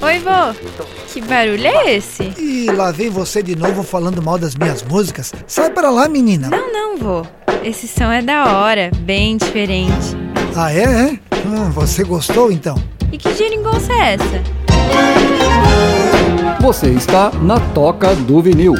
Oi, vô. Que barulho é esse? Ih, lá vem você de novo falando mal das minhas músicas. Sai pra lá, menina. Não, vô. Esse som é da hora, bem diferente. Ah, é? Você gostou, então? E que geringonça é essa? Você está na Toca do Vinil.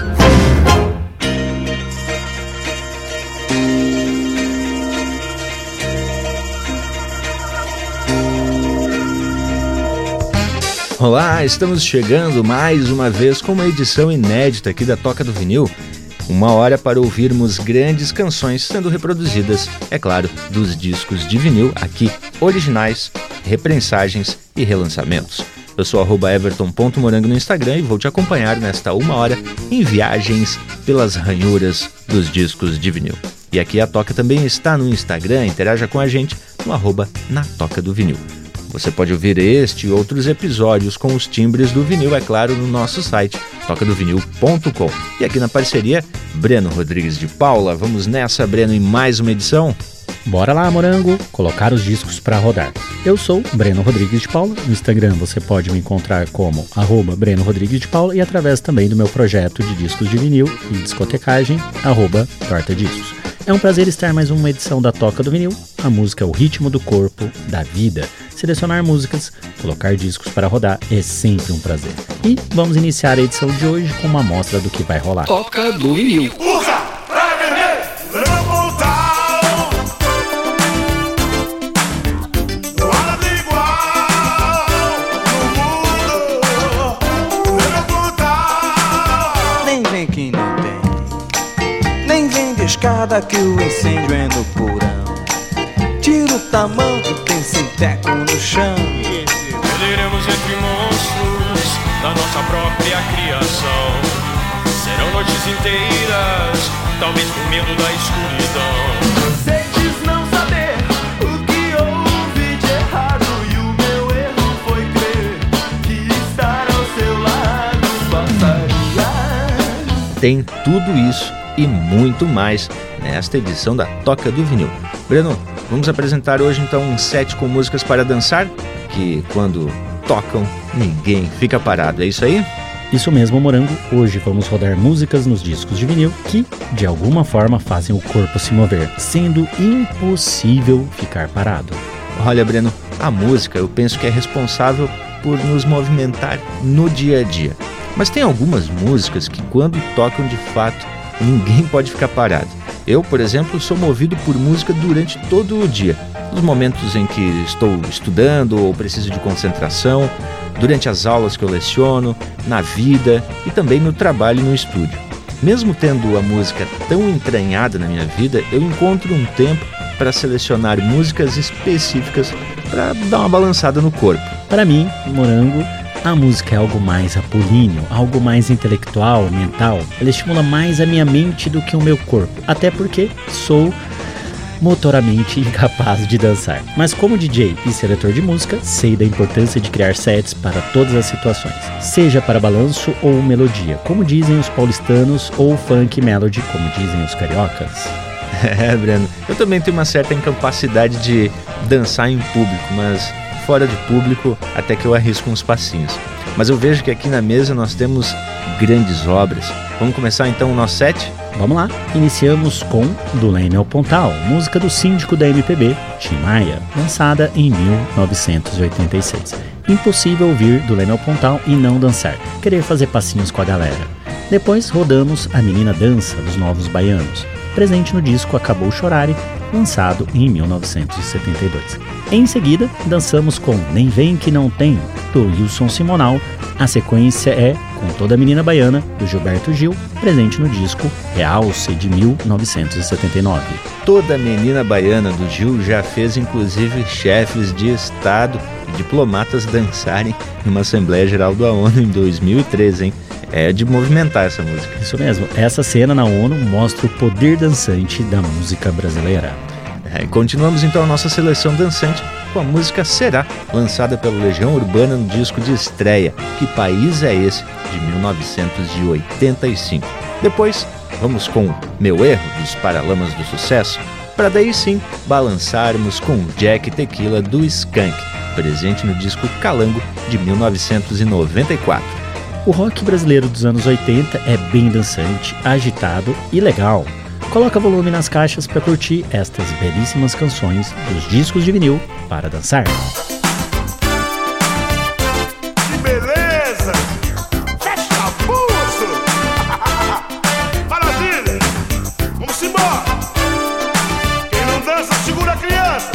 Olá, estamos chegando mais uma vez com uma edição inédita aqui da Toca do Vinil. Uma hora para ouvirmos grandes canções sendo reproduzidas, é claro, dos discos de vinil aqui, originais, reprensagens e relançamentos. Eu sou @everton.morango no Instagram e vou te acompanhar nesta uma hora em viagens pelas ranhuras dos discos de vinil. E aqui a Toca também está no Instagram, interaja com a gente no @natocadovinil. Você pode ouvir este e outros episódios com os timbres do vinil, é claro, no nosso site, tocadovinil.com. E aqui na parceria, Breno Rodrigues de Paula. Vamos nessa, Breno, em mais uma edição? Bora lá, Morango, colocar os discos para rodar. Eu sou Breno Rodrigues de Paula. No Instagram você pode me encontrar como @Breno Rodrigues de Paula e através também do meu projeto de discos de vinil e discotecagem, @tortadiscos. É um prazer estar mais uma edição da Toca do Vinil. A música é o ritmo do corpo, da vida. Selecionar músicas, colocar discos para rodar é sempre um prazer. E vamos iniciar a edição de hoje com uma amostra do que vai rolar. Toca do Vinil. Nem vem quem não tem, nem vem de escada que o incêndio é no porão. Tira o tamanho, tem sinteco no chão. Poderemos entre monstros da nossa própria criação. Serão noites inteiras, talvez por medo da escuridão. Você diz não saber o que houve de errado, e o meu erro foi crer que estar ao seu lado passaria. Tem tudo isso e muito mais nesta edição da Toca do Vinil. Breno, vamos apresentar hoje então um set com músicas para dançar, que quando tocam, ninguém fica parado, é isso aí? Isso mesmo, Morango. Hoje vamos rodar músicas nos discos de vinil que, de alguma forma, fazem o corpo se mover, sendo impossível ficar parado. Olha, Breno, a música eu penso que é responsável por nos movimentar no dia a dia. Mas tem algumas músicas que quando tocam de fato, ninguém pode ficar parado. Eu, por exemplo, sou movido por música durante todo o dia. Nos momentos em que estou estudando ou preciso de concentração, durante as aulas que eu leciono, na vida e também no trabalho e no estúdio. Mesmo tendo a música tão entranhada na minha vida, eu encontro um tempo para selecionar músicas específicas para dar uma balançada no corpo. Para mim, Morango, a música é algo mais apolíneo, algo mais intelectual, mental. Ela estimula mais a minha mente do que o meu corpo, até porque sou motoramente incapaz de dançar. Mas como DJ e seletor de música, sei da importância de criar sets para todas as situações, seja para balanço ou melodia, como dizem os paulistanos, ou funk melody, como dizem os cariocas. É, Breno, eu também tenho uma certa incapacidade de dançar em público, mas fora de público até que eu arrisco uns passinhos. Mas eu vejo que aqui na mesa nós temos grandes obras. Vamos começar então o nosso set? Vamos lá, iniciamos com Do Leme ao Pontal, música do síndico da MPB, Tim Maia, lançada em 1986. Impossível ouvir Do Leme ao Pontal e não dançar, querer fazer passinhos com a galera. Depois rodamos A Menina Dança, dos Novos Baianos, presente no disco Acabou Chorare, lançado em 1972. Em seguida, dançamos com Nem Vem Que Não Tem, do Wilson Simonal. A sequência é Com Toda Menina Baiana, do Gilberto Gil, presente no disco Realce, de 1979. Toda Menina Baiana do Gil já fez inclusive chefes de Estado e diplomatas dançarem numa Assembleia Geral da ONU em 2013, hein? É de movimentar essa música. Isso mesmo, essa cena na ONU mostra o poder dançante da música brasileira. Continuamos então a nossa seleção dançante com a música Será, lançada pela Legião Urbana no disco de estreia Que País é Esse, de 1985. Depois, vamos com Meu Erro, dos Paralamas do Sucesso, para daí sim balançarmos com Jack Tequila do Skank. presente no disco Calango de 1994. O rock brasileiro dos anos 80 é bem dançante, agitado e legal. Coloca volume nas caixas para curtir estas belíssimas canções dos discos de vinil para dançar. Que beleza! Fecha pulso! Maravilha! Vamos embora! Quem não dança, segura a criança!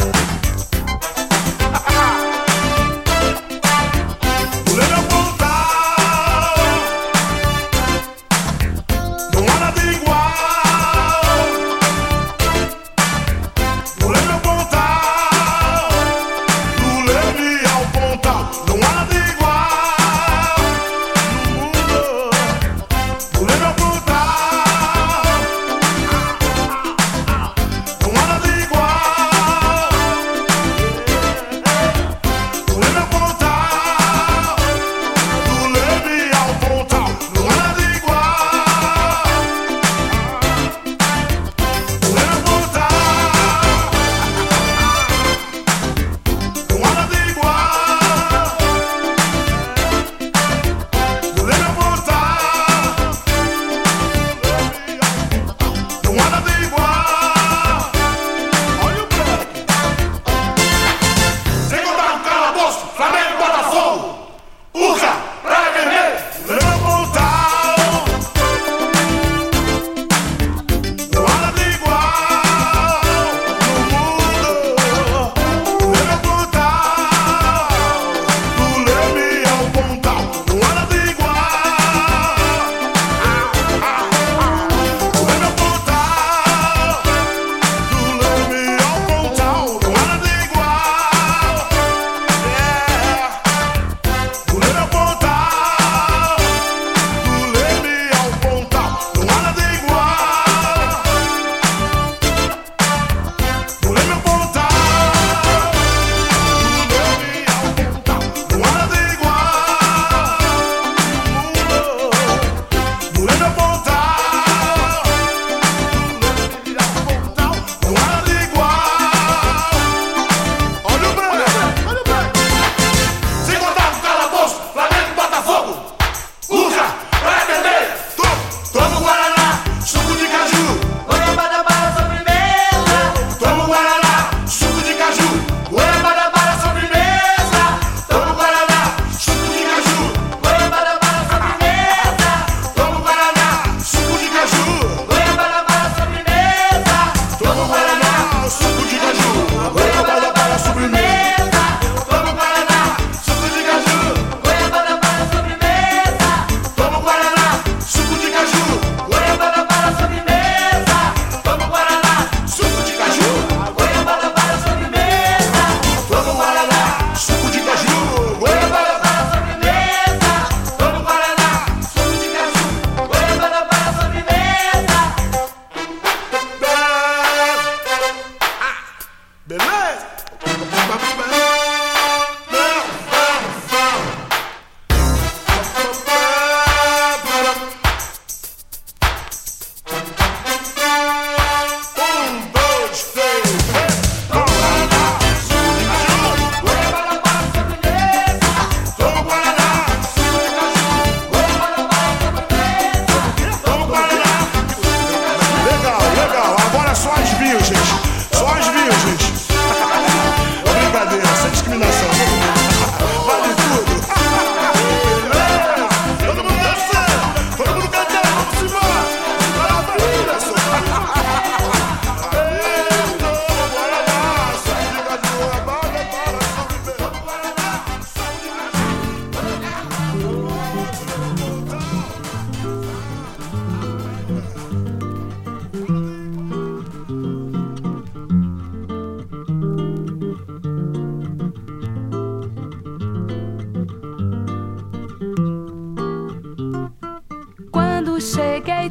cheguei,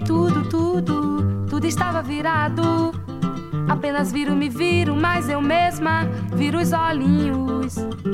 tudo estava virado. Apenas me viro, mas eu mesma viro os olhinhos.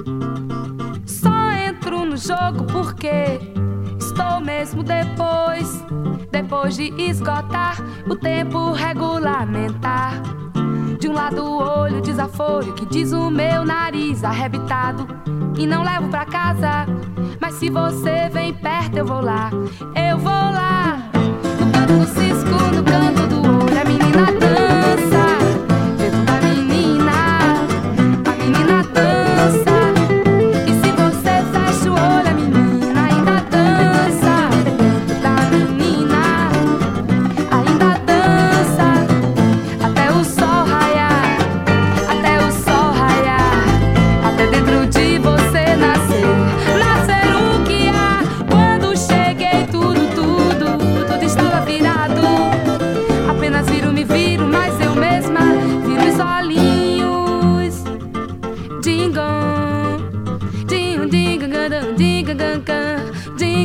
Só entro no jogo porque estou mesmo depois de esgotar o tempo regulamentar. De um lado o olho desaforo, que diz o meu nariz arrebitado, e não levo pra casa. Mas se você vem perto eu vou lá, eu vou lá. No canto do cisco, no canto do olho, a menina dança. Dentro da menina, a menina dança. E se você fecha o olho, a menina ainda dança. Dentro da menina, ainda dança. Até o sol raiar, até o sol raiar. Até dentro de você nascer, nascer o que há. Quando cheguei tudo estava virado. Apenas viro, me viro, mas eu mesma viro os olhinhos. Dingam, ding, ding, ding, ding, ding,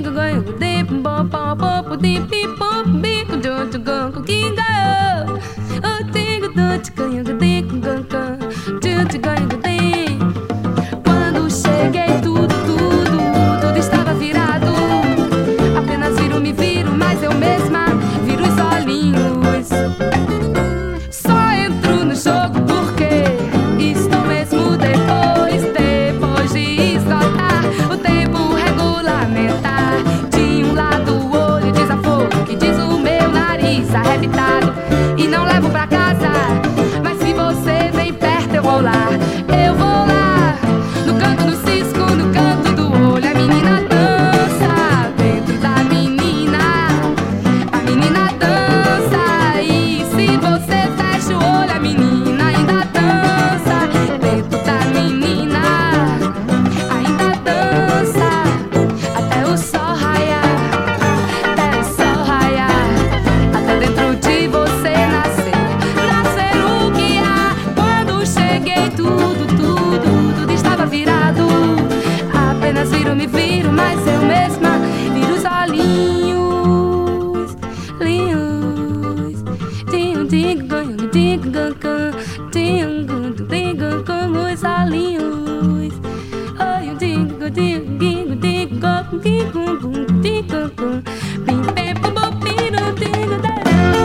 quando cheguei tudo estava virado. Apenas viro, me viro, mas eu mesma viro os olhinhos. Só entro no jogo porque estou mesmo depois de esgotar o tempo regulamentar. De um lado o olho desaforo, que diz o meu nariz arrebitado, e não levo pra casa. Mas se você vem perto eu vou lá, eu vou lá. No canto do cisco, no canto do olho, a menina dança. Dentro da menina, a menina dança. E se você fecha o olho, a menina ainda dança. Dentro da menina, ainda dança. Até o sol raiar, até o sol raiar. Até dentro de você nascer, nascer o que há. Quando cheguei tudo estava virado. Apenas viro, me viro, mas eu mesma viro os olhinhos. Linhos, tinho, digo, ganho, digo, gancan, tinho, digo, como os olhinhos. Oi, eu digo, digo, digo, digo, digo, digo, bim, bim, bum, bum, piro, digo, da.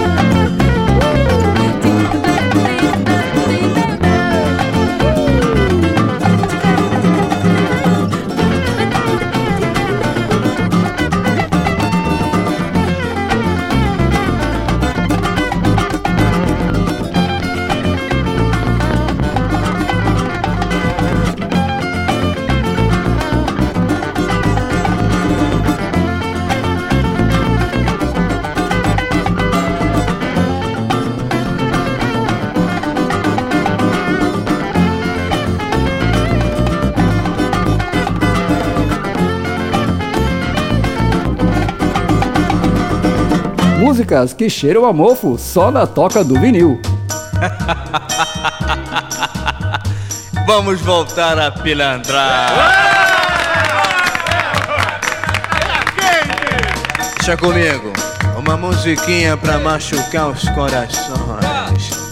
Músicas que cheiram a mofo só na Toca do Vinil. Vamos voltar a pilantrar. Deixa comigo, uma musiquinha pra machucar os corações.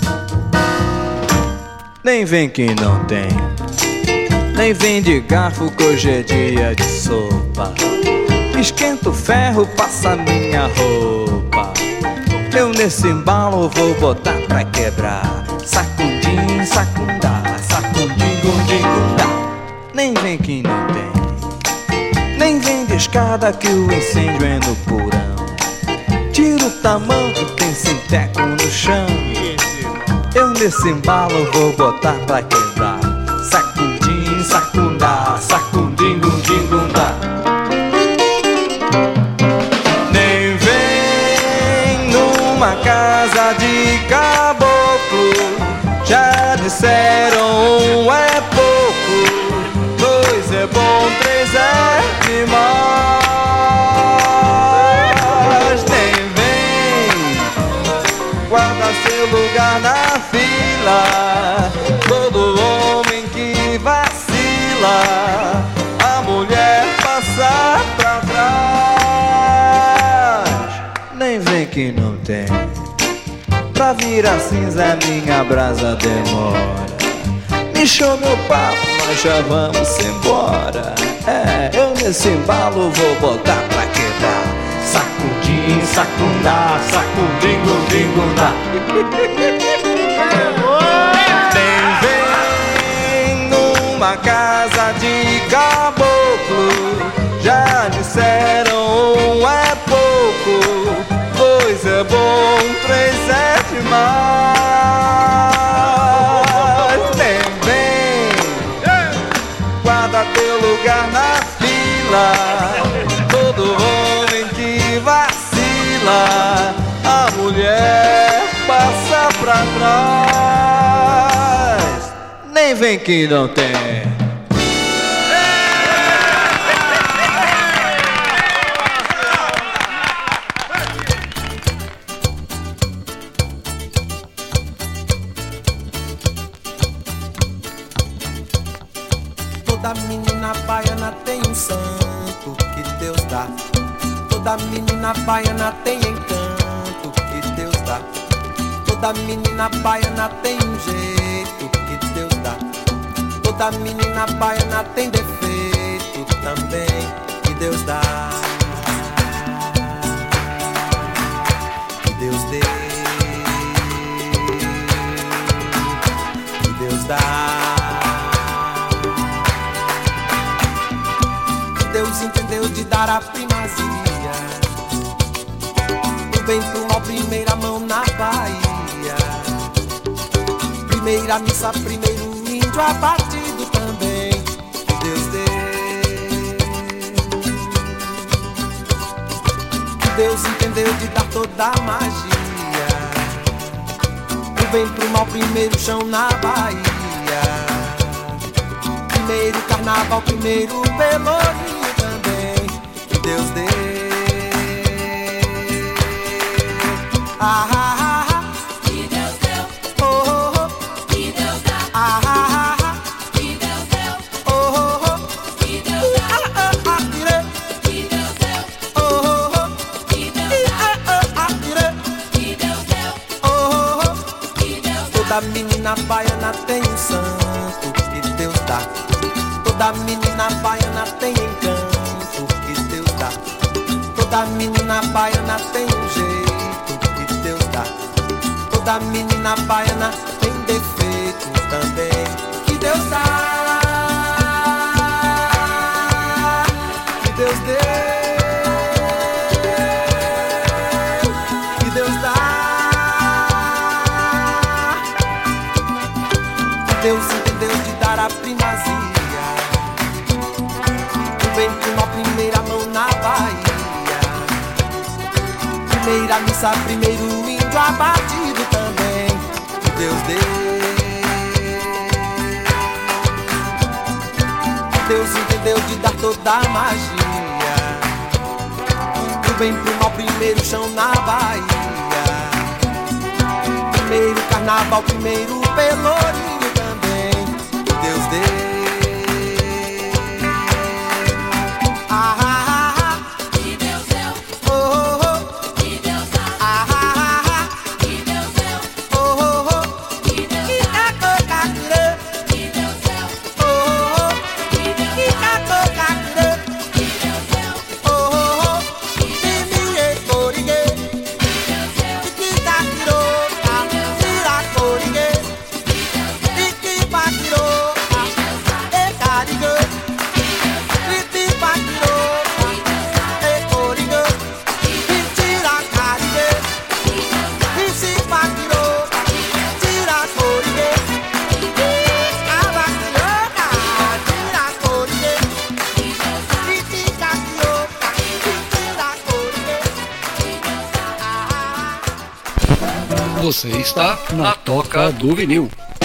Nem vem que não tem, nem vem de garfo que hoje é dia de sopa. Esquenta o ferro, passa minha roupa. Eu nesse embalo vou botar pra quebrar. Sacundim, sacundá, sacundim, gundim, gundá. Nem vem que não tem, nem vem de escada que o incêndio é no porão. Tira o tamanco, tem sinteco no chão. Eu nesse embalo vou botar pra quebrar. Sacundim, sacundá, sacundim, gundim, gundá. Nem vem numa casa de caboclo. Já disseram um é pouco, dois é bom, três é demais. Nem vem guarda seu lugar na fila. Todo homem que vacila, a mulher passa pra trás. Nem vem que não tem, pra virar cinza minha brasa demora. Me show meu papo, nós já vamos embora. É, eu nesse embalo vou botar pra quebrar. Sacudim, sacundá, sacundim, gundim, gundá. numa casa de caboclo. Já disseram um é pouco, dois é bom, três é demais. Vem, guarda teu lugar na fila. Todo homem que vacila, a mulher passa pra trás. Nem vem que não tem. Toda menina baiana tem um santo que Deus dá. Toda menina baiana tem encanto que Deus dá. Toda menina baiana tem um jeito que Deus dá. Toda menina baiana tem defeito também que Deus dá. Que Deus dê, que Deus dá. Deus entendeu de dar a primazia do bem pro mal, primeira mão na Bahia. Primeira missa, primeiro índio abatido também. Que Deus dê. Deus entendeu de dar toda a magia do bem pro mal, primeiro chão na Bahia. Primeiro carnaval, primeiro pelourinho também. Que Deus dê. Ah, ah, ah. Que Deus deu. Oh, oh, oh. Que Deus dá. Ah, ah, ah. Que Deus deu. Oh, oh, oh. Que Deus dá. Ah, ah, ah. Que Deus deu. Oh, oh, oh. Que Deus dá. Ah, ah, ah. Que Deus deu. Oh, oh, oh. Que Deus dá. Toda menina baiana tem um santo que Deus dá. Toda menina baiana tem encanto que Deus dá. Toda menina baiana tem um jeito que Deus dá. Toda menina baiana tem defeito também que Deus dá. Que Deus dê. Que Deus dá. Que Deus entendeu de dar a primazia vem com uma primeira mão na Bahia. Primeira missa, primeiro índio abatido também. Que Deus dê. Deus entendeu de dar toda a magia do bem pro mal, primeiro chão na Bahia. Primeiro carnaval, primeiro pelourinho também. Que Deus dê. Ah, ah, ah. Que Deus deu. Oh, oh, oh. Que Deus dá. Ah, ah, ah. Que Deus deu. Oh, oh, oh. Que Deus dá. Que Deus deu. Oh, oh, oh. Que Deus dá. Que Deus deu. Oh, oh, oh. Que Deus dá. Você está na Toca do Vinil.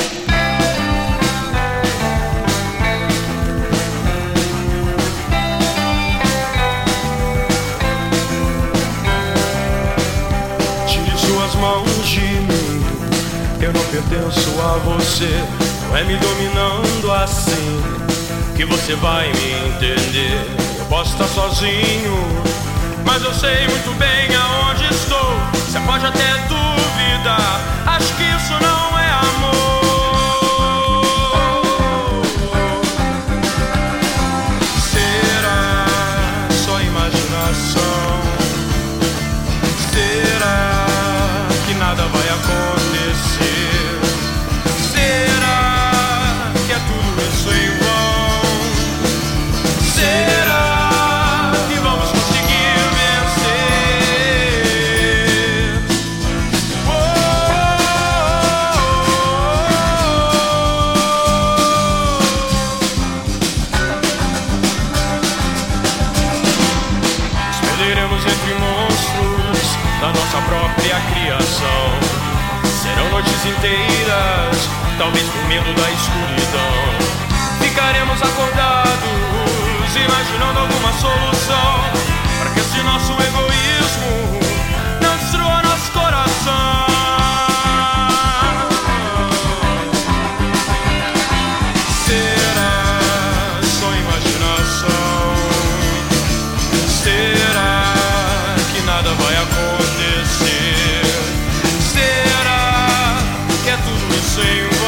Tire suas mãos de mim, eu não pertenço a você. Não é me dominando assim que você vai me entender. Eu posso estar sozinho, mas eu sei muito bem aonde estou. Você pode até duvidar, acho que isso não é amor. Será só imaginação? Será que nada vai acontecer? Será que é tudo isso em vão? da nossa própria criação. Serão noites inteiras, talvez por medo da escuridão. Ficaremos acordados, imaginando alguma solução, para que esse nosso egoísmo não destrua nosso coração.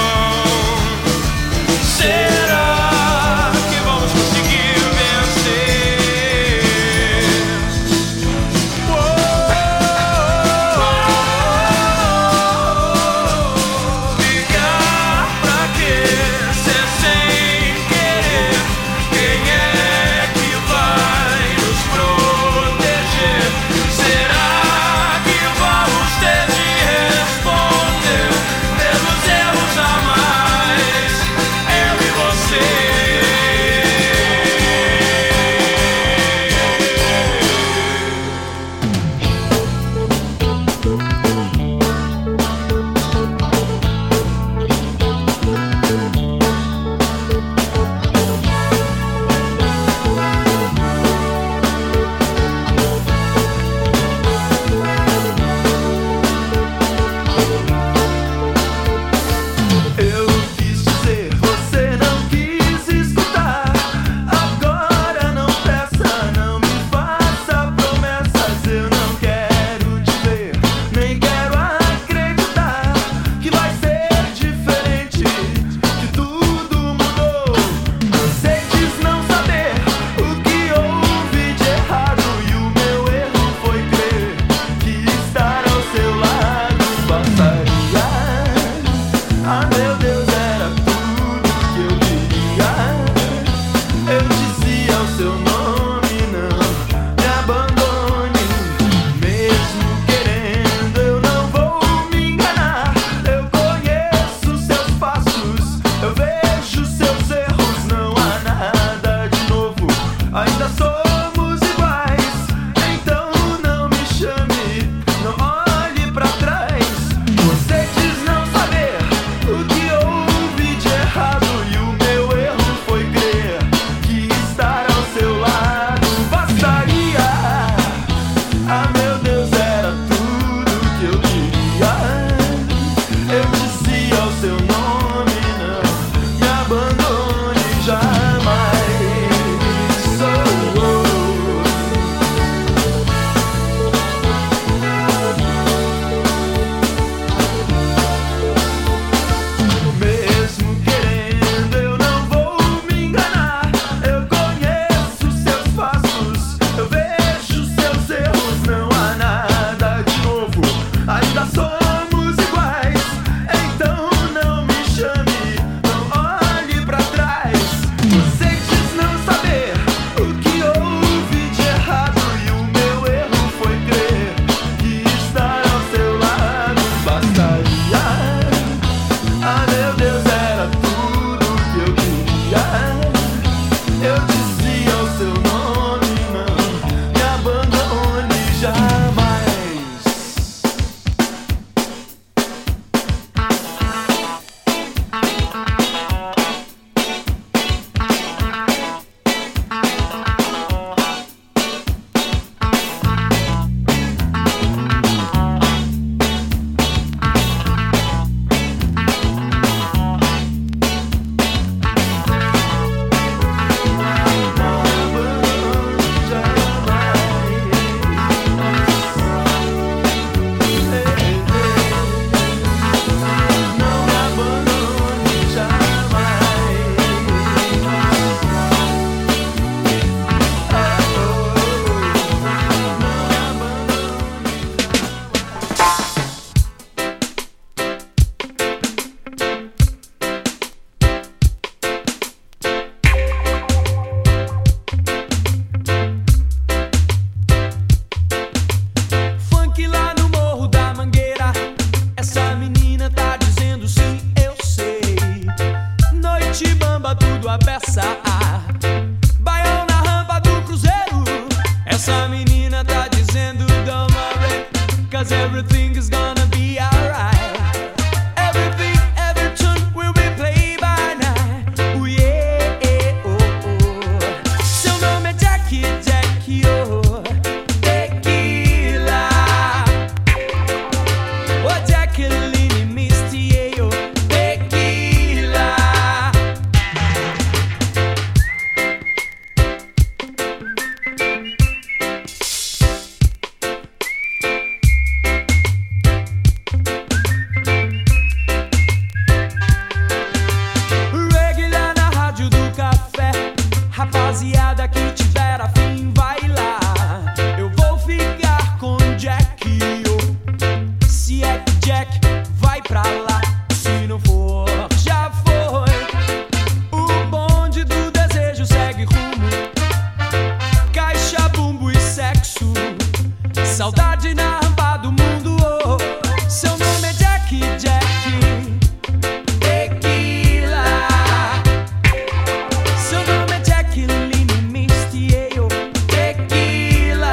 Será que vamos conseguir vencer? 'cause everything is gonna be alright. Everything, every tune will be played by night. Oh yeah, oh oh. Seu nome é Jackie, Jackie, oh. Tequila. Oh Jacqueline Misty, oh. Tequila. Reggae lá na rádio do café. Rapaziada que tiver afim, vai lá. Eu vou ficar com Jack, oh. Se é que Jack vai pra lá. Se não for, já foi. O bonde do desejo segue rumo. Caixa, bumbo e sexo. Saudade na rampa do mundo, oh. Seu nome é Jack, Jack. Tequila. Seu nome é Jacqueline Misty, oh. Tequila.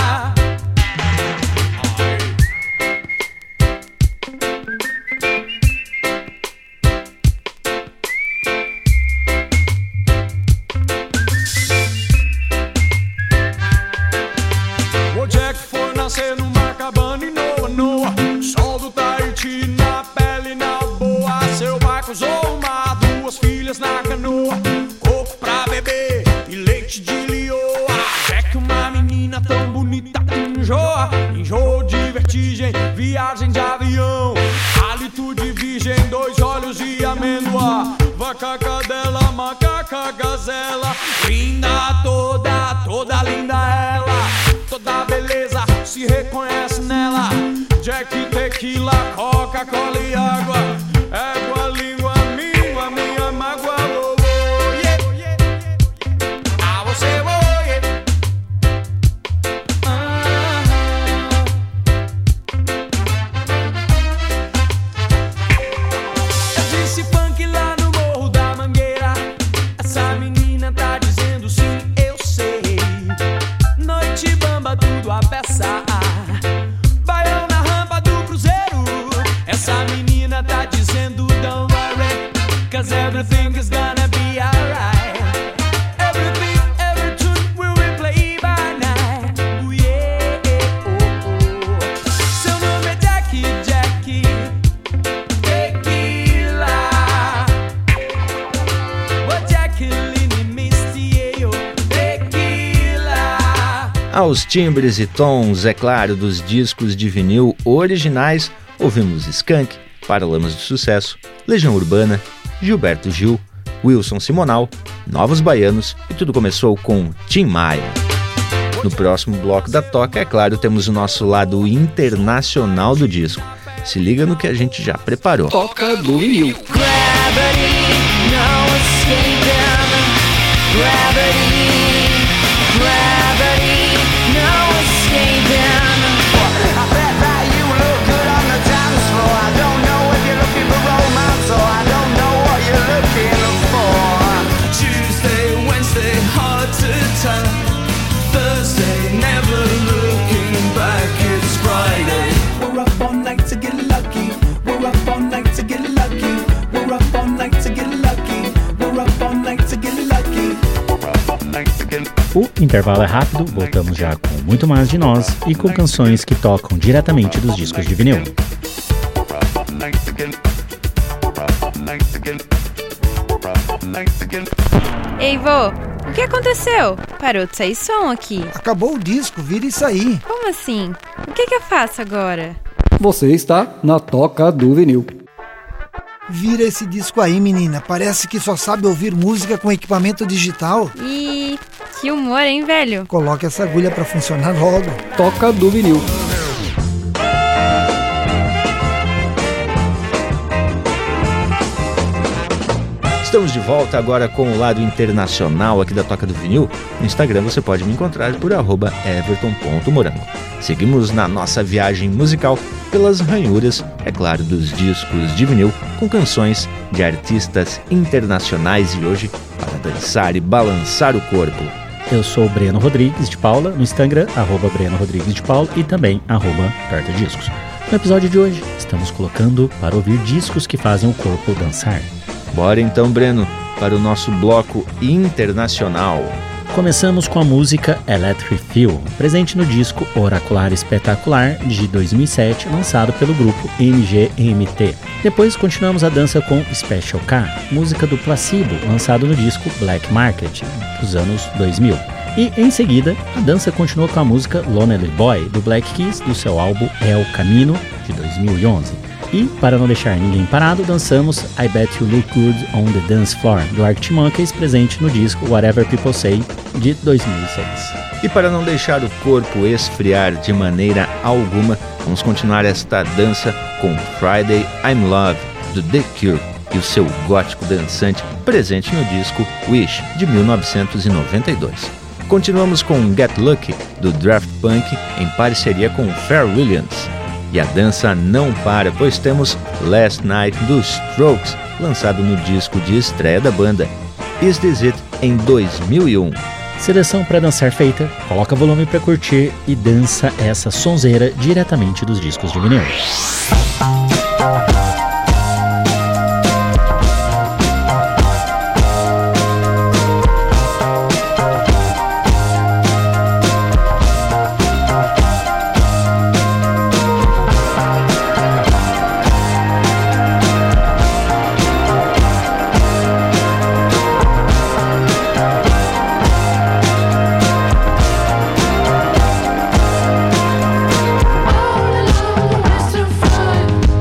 O Jack foi nascer numa cabana em Noa, Noa. Sol do Tahiti na pele, na boa. Seu pai cruzou o mar, 2 filhas na canoa. Coco pra beber e leite de lioa. Jack, uma menina tão bonita que enjoa. Enjoo de vertigem, viagem de avião. Hálito de virgem, 2 olhos e amêndoa. Vaca, cadela, macaca, gazela. Linda toda, toda linda ela. Toda beleza se reconhece nela. Jack, tequila, Coca-Cola e água. Égua, língua, míngua, minha mágoa. Oh, oh, yeah. Ah, você, oh, yeah. Eu disse funk lá no Morro da Mangueira. Essa menina tá dizendo sim, eu sei. Noite bamba, tudo a peça. Baião na rampa do cruzeiro. Essa menina tá dizendo don't worry, 'cause everything is gonna be alright. Everything, every tune will be played by night. Oh yeah, oh oh. Seu nome é Jackie, Jackie. Tequila. Oh Jacqueline Misty, oh. Tequila. Aos timbres e tons, é claro, dos discos de vinil originais, ouvimos Skank, Paralamas do Sucesso, Legião Urbana, Gilberto Gil, Wilson Simonal, Novos Baianos e tudo começou com Tim Maia. No próximo bloco da Toca, é claro, temos o nosso lado internacional do disco. Se liga no que a gente já preparou. Toca do vinil. Gravity, no escaping. Gravity, gravity, no escaping. I bet that you look good on the dance floor. I don't know if you're looking for romance or I don't know what you're looking for. Tuesday, Wednesday, hard to tell. Thursday, never looking back, it's Friday. We're up all night to get lucky. We're up all night to get lucky. We're up all night to get lucky. We're up all night to get lucky. O intervalo é rápido, voltamos já com muito mais de nós e com canções que tocam diretamente dos discos de vinil. Ei, vô, o que aconteceu? Parou de sair som aqui. Acabou o disco, vira isso aí. Como assim? O que eu faço agora? Você está na Toca do Vinil. Vira esse disco aí, menina. Parece que só sabe ouvir música com equipamento digital. Ih, que humor, hein, velho? Coloque essa agulha pra funcionar logo. Toca do Vinil. Estamos de volta agora com o lado internacional aqui da Toca do Vinil. No Instagram você pode me encontrar por @everton.morango. Seguimos na nossa viagem musical pelas ranhuras, é claro, dos discos de vinil, com canções de artistas internacionais e hoje para dançar e balançar o corpo. Eu sou o Breno Rodrigues de Paula, no Instagram, @Breno Rodrigues de Paula e também @TortaDiscos. No episódio de hoje, estamos colocando para ouvir discos que fazem o corpo dançar. Bora então, Breno, para o nosso bloco internacional. Começamos com a música Electric Feel, presente no disco Oracular Espetacular de 2007, lançado pelo grupo MGMT. Depois continuamos a dança com Special K, música do Placebo, lançado no disco Black Market, dos anos 2000. E em seguida, a dança continua com a música Lonely Boy, do Black Keys, do seu álbum El Camino, de 2011. E, para não deixar ninguém parado, dançamos I Bet You Look Good on the Dance Floor, do Arctic Monkeys, presente no disco Whatever People Say, de 2006. E para não deixar o corpo esfriar de maneira alguma, vamos continuar esta dança com Friday I'm Love, do The Cure, e o seu gótico dançante, presente no disco Wish, de 1992. Continuamos com Get Lucky, do Daft Punk, em parceria com Pharrell Williams. E a dança não para, pois temos Last Night dos Strokes, lançado no disco de estreia da banda Is This It, em 2001. Seleção para dançar feita, coloca volume para curtir e dança essa sonzeira diretamente dos discos de vinil. All alone, Mr. Fun.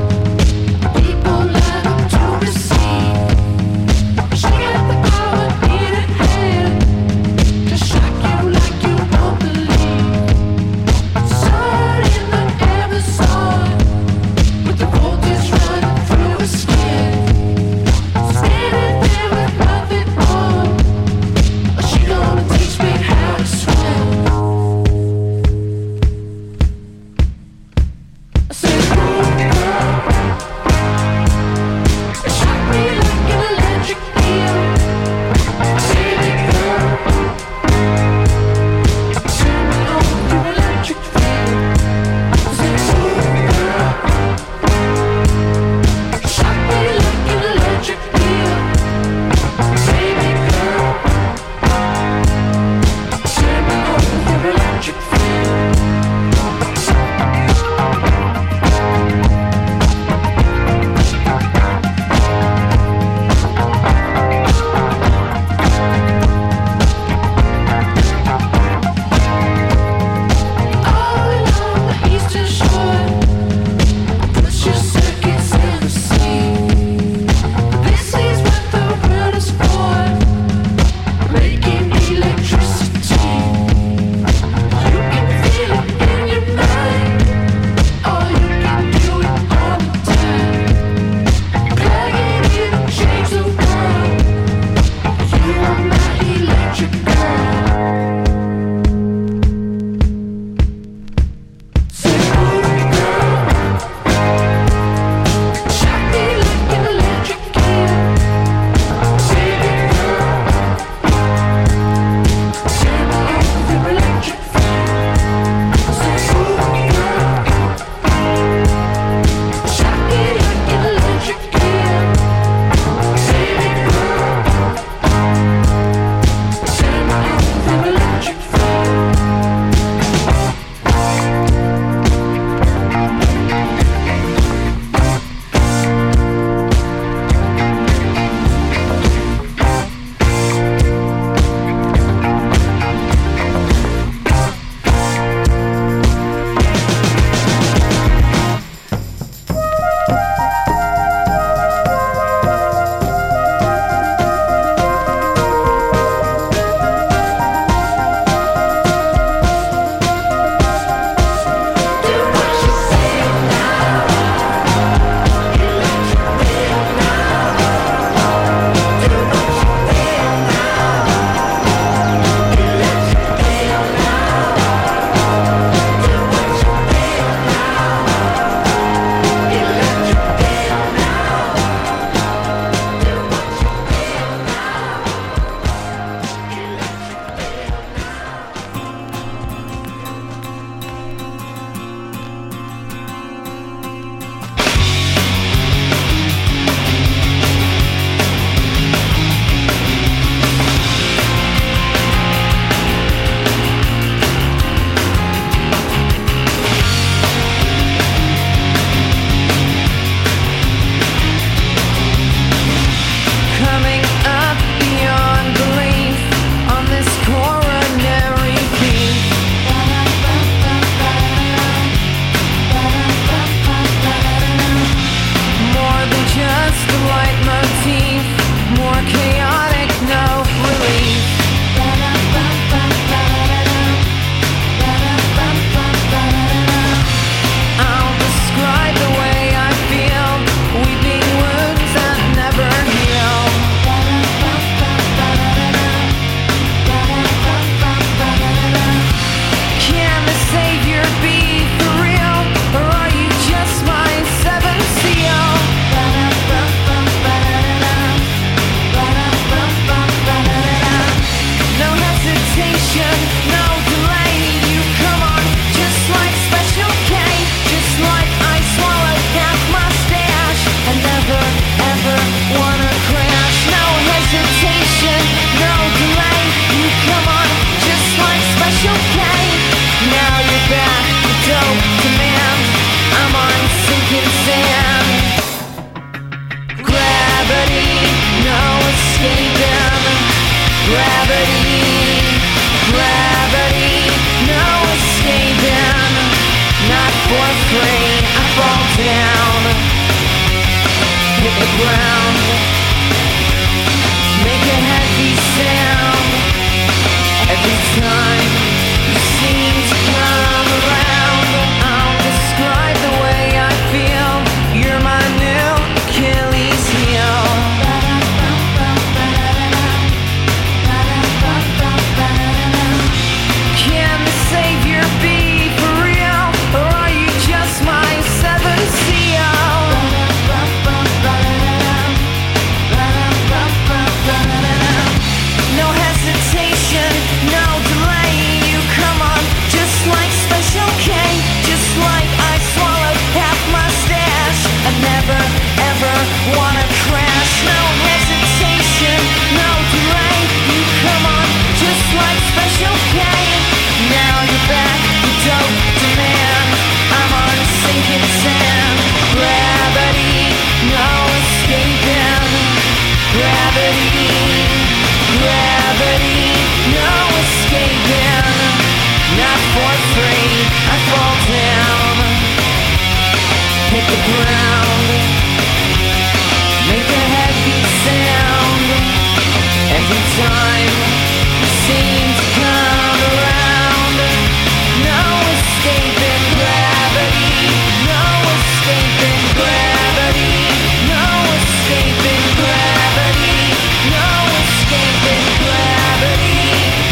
quicksand. Gravity, no escaping. Gravity, gravity, no escaping. Not for free, I fall down. Hit the ground, make a heavy sound. Every time you seem to come around. No escaping gravity, no escaping gravity, no escaping gravity, no escaping gravity.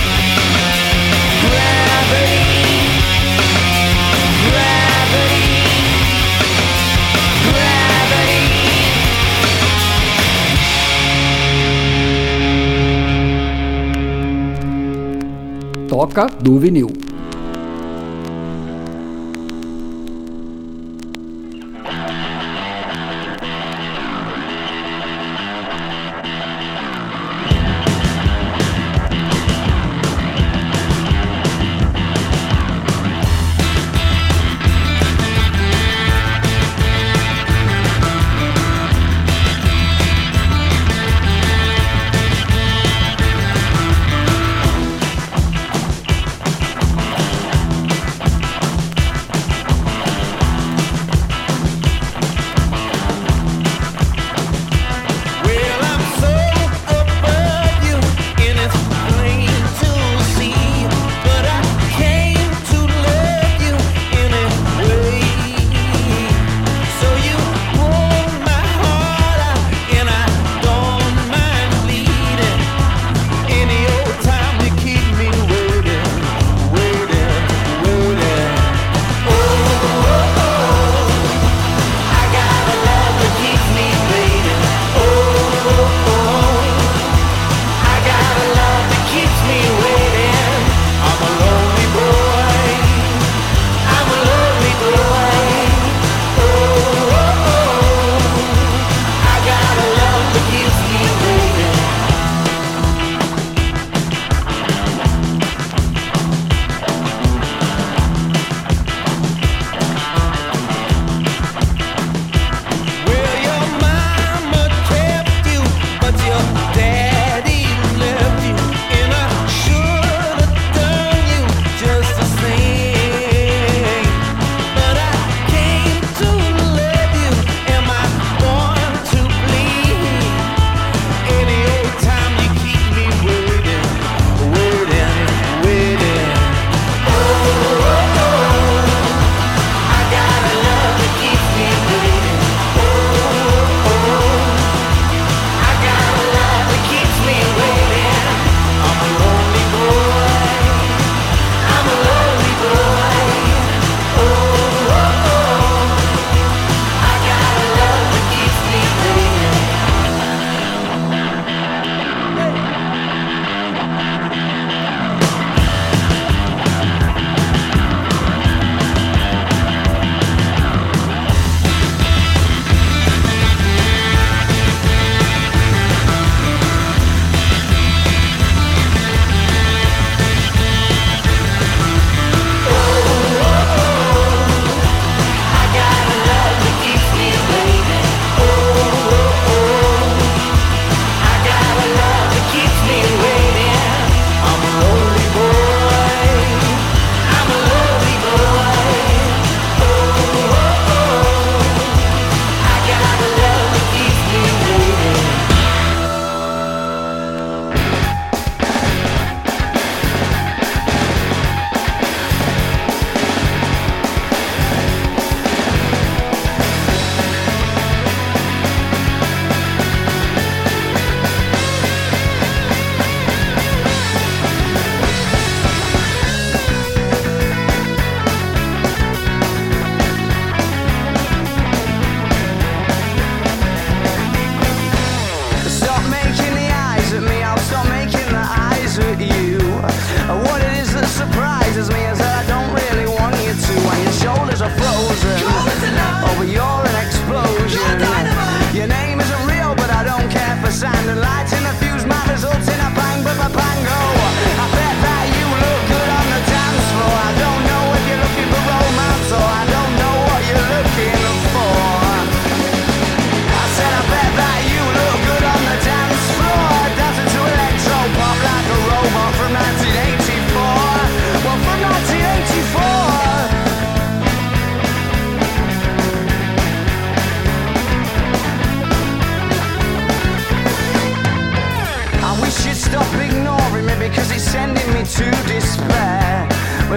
Gravity, gravity, gravity. Toca do Vinil.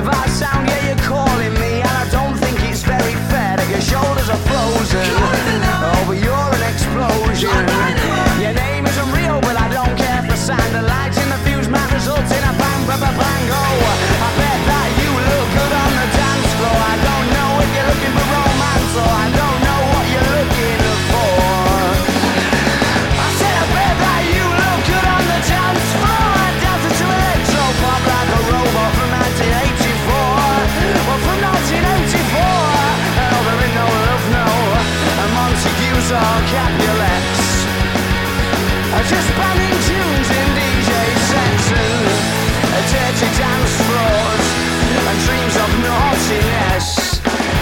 Without sound, yeah, you're calling me, and I don't think it's very fair that your shoulders are frozen. Oh, but you're an explosion. Your name isn't real, but I don't care for sound. The lights in the fuse might result in a bang, bang, bang, bang. Oh, I bet that you look good on the dance floor. I don't know if you're looking for romance, or I don't know what you're looking for. I said I bet that you look good on the dance floor. I danced to electro pop like a robot from 1984. Well, from 1984. Oh, there ain't no love, no. And Montagues or Capulets. Just banging tunes in DJ sets and dirty dance floors and dreams of naughtiness.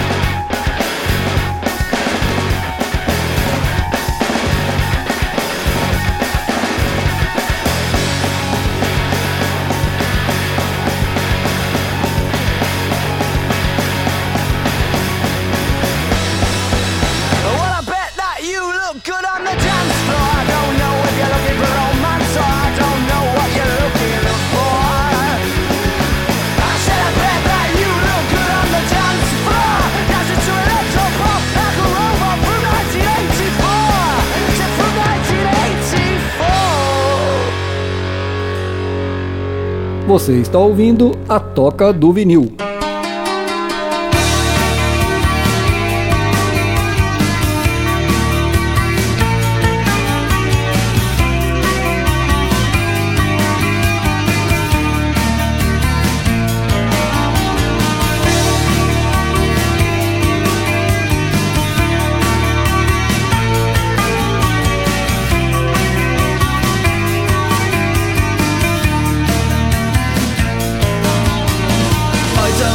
Well, I bet that you look good on the dance floor. I don't know if you're looking for romance, or I don't know what you're looking for. I said I bet that you look good on the dance floor. Dancing to electro pop like a robot from 1984. Said from 1984. Você está ouvindo a Toca do Vinil. I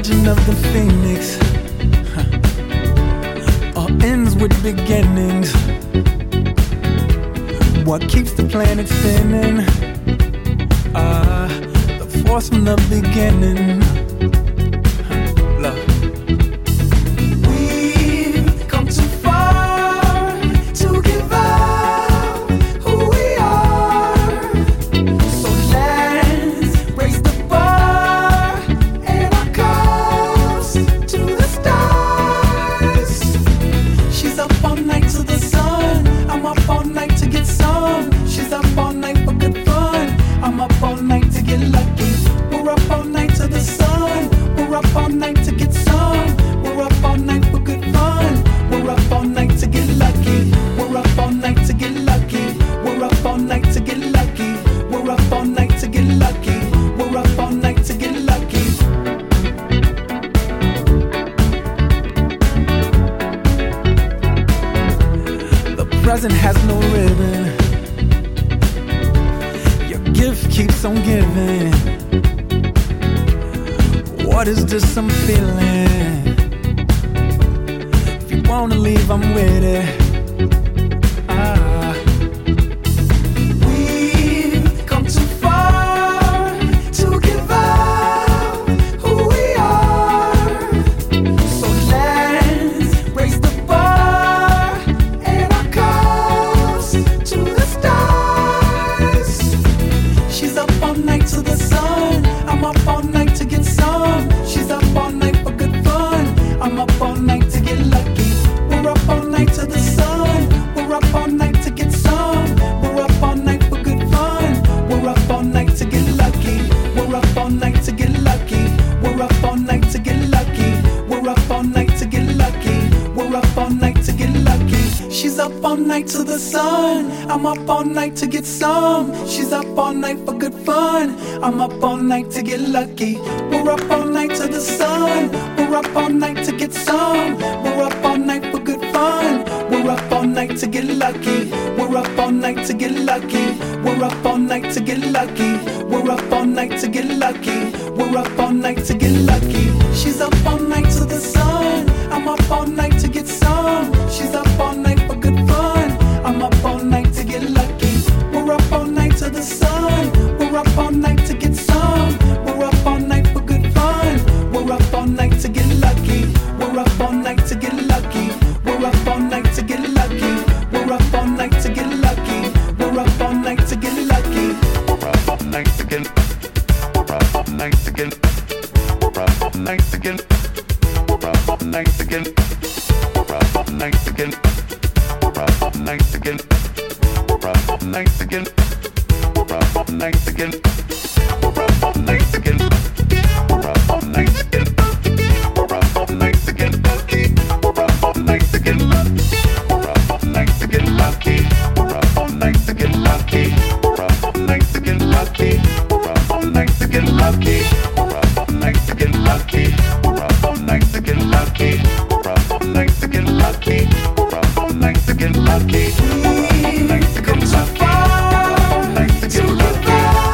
origin of the phoenix all ends with beginnings. What keeps the planet spinning? The force from the beginning. Love. We've come too far to give up who we are. So let's raise the bar and our cups to the stars. She's up all night to the sun. I'm up all night to get some. She's up all night for good fun. I'm up all night to get lucky. We're up all night to the sun. We're up all night to get some. We're up all night for good fun. We're up all night to get lucky. We're up all night to get lucky. We're up all night to get lucky. We're up all night to get lucky. We're up all night to get lucky. The present has no ribbon. Your gift keeps on giving. What is this I'm feeling? If you wanna leave, I'm with it. We've come too far to give up who we are. So let's raise the bar and our cups to the stars. She's up all night to the sun. I'm up all night to get some. She's up all night for good fun. I'm up all night to get lucky. We're up all night to the sun. We're up all night to get some. We're up all night for good fun. We're up all night to get lucky. We're up all night to get lucky. We're up all night to get lucky. We're up all night to get lucky. We're up all night to get lucky. She's up all night to the sun. I'm up all night to get some. She's up all night for good fun. I'm up all night to get lucky. We're up all night to the sun. We're up all night to get some. We're up all night for good fun. We're up all night to get lucky. We're up all night to get lucky. We're up all night to get lucky. We're up all night to get lucky. We're up all night to get lucky. She's up all night to the sun. I'm up all night to get some. She's up all night for good fun. I'm up all night to get lucky. We're up all night to the sun. We're up all night to get some. We're up all night for good fun. We're up all night to get lucky. We're up all night to get lucky. We're up all night to get lucky. We're up all night to get lucky. We're up all night to get lucky. We're up all night to get. We're up all night to get. We're up all night to get. We're up all night to get. We're up all night to get. We're up all night to get. We're up all night to get. We're up all night to get. We're up all night to get. We're up all night to get. We're up all night to get lucky. We're up all night to get lucky. We're up all night to get lucky. We're up all night to get lucky. We're up all night to get lucky. We're up all night to get lucky. We're up all night to get lucky. We're up all night to get lucky. We're up all night to get lucky. We're up all night to get lucky. Come so far to get lucky.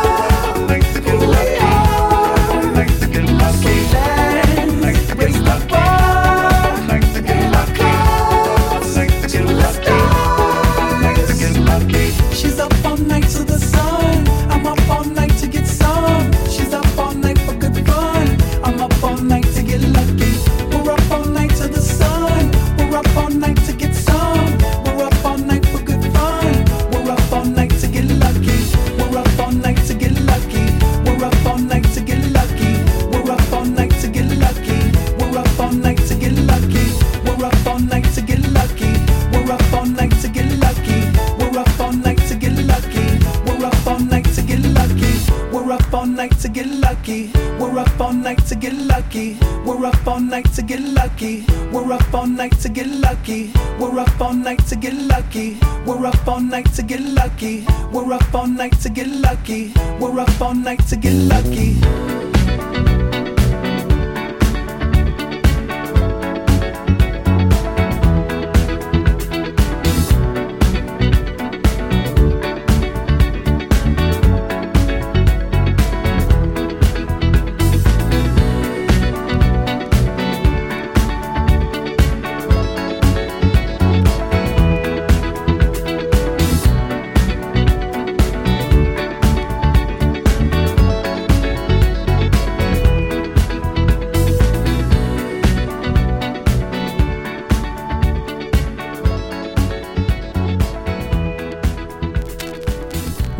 She's up all night to the sun. I'm up all night to get some. She's up all night for good fun. I'm up all night to get lucky. We're up all night to the sun. We're up all night to get some. We're up all night for good fun. We're up all night to get lucky. We're up all night to get lucky. We're up all night to get lucky. We're up all night to get lucky. We're up all night to get lucky. We're up all night to get lucky. We're up all night to get lucky. We're up all night to get lucky. We're up all night to get lucky. We're up all night to get lucky. We're up all night to get lucky. We're up all night to get lucky. We're up all night to get lucky. We're up all night to get lucky. We're up all night to get lucky. We're up all night to get lucky. We're up all night to get lucky.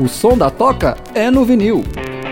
O som da toca é no vinil.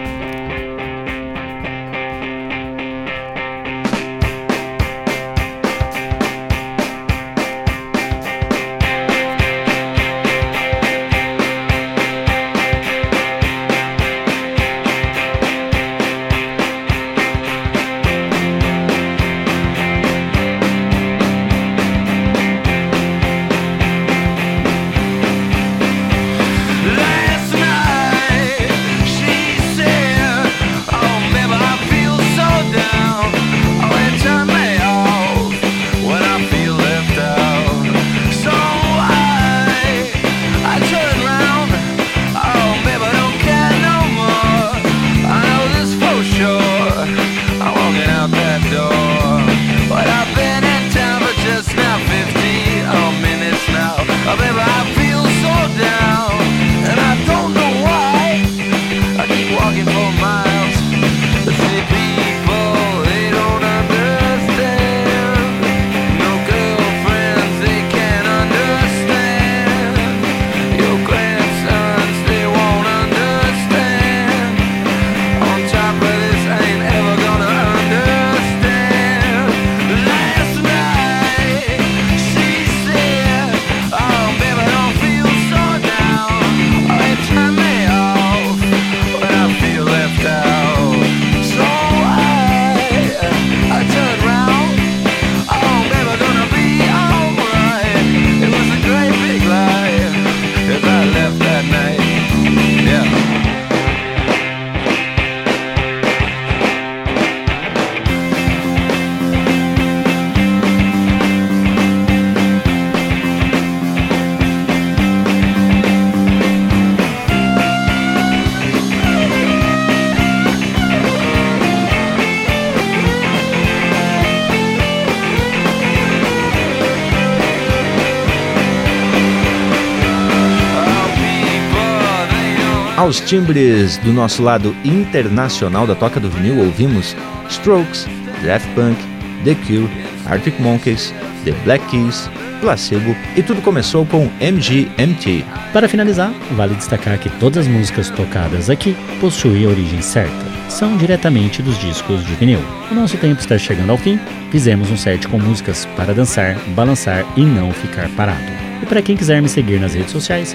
Aos timbres do nosso lado internacional da Toca do Vinil, ouvimos Strokes, Daft Punk, The Cure, Arctic Monkeys, The Black Keys, Placebo e tudo começou com MGMT. Para finalizar, vale destacar que todas as músicas tocadas aqui possuem a origem certa, são diretamente dos discos de vinil. O nosso tempo está chegando ao fim, fizemos um set com músicas para dançar, balançar e não ficar parado. E para quem quiser me seguir nas redes sociais,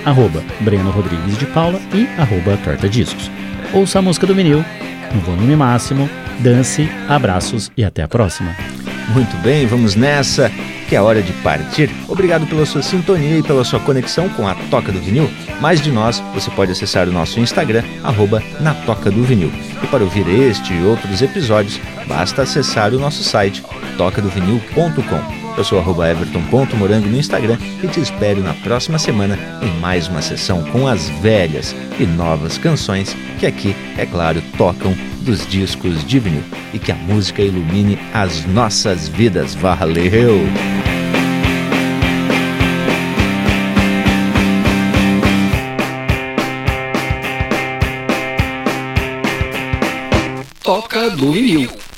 @Breno Rodrigues de Paula e @TortaDiscos. Ouça a música do vinil no volume máximo, dance, abraços e até a próxima. Muito bem, vamos nessa, que é hora de partir. Obrigado pela sua sintonia e pela sua conexão com a Toca do Vinil. Mais de nós, você pode acessar o nosso Instagram, @NaTocaDoVinil. E para ouvir este e outros episódios, basta acessar o nosso site, tocadovinil.com. Eu sou @Everton.morango no Instagram e te espero na próxima semana em mais uma sessão com as velhas e novas canções que aqui, é claro, tocam dos discos de vinil. E que a música ilumine as nossas vidas. Valeu! Toca do Vinil.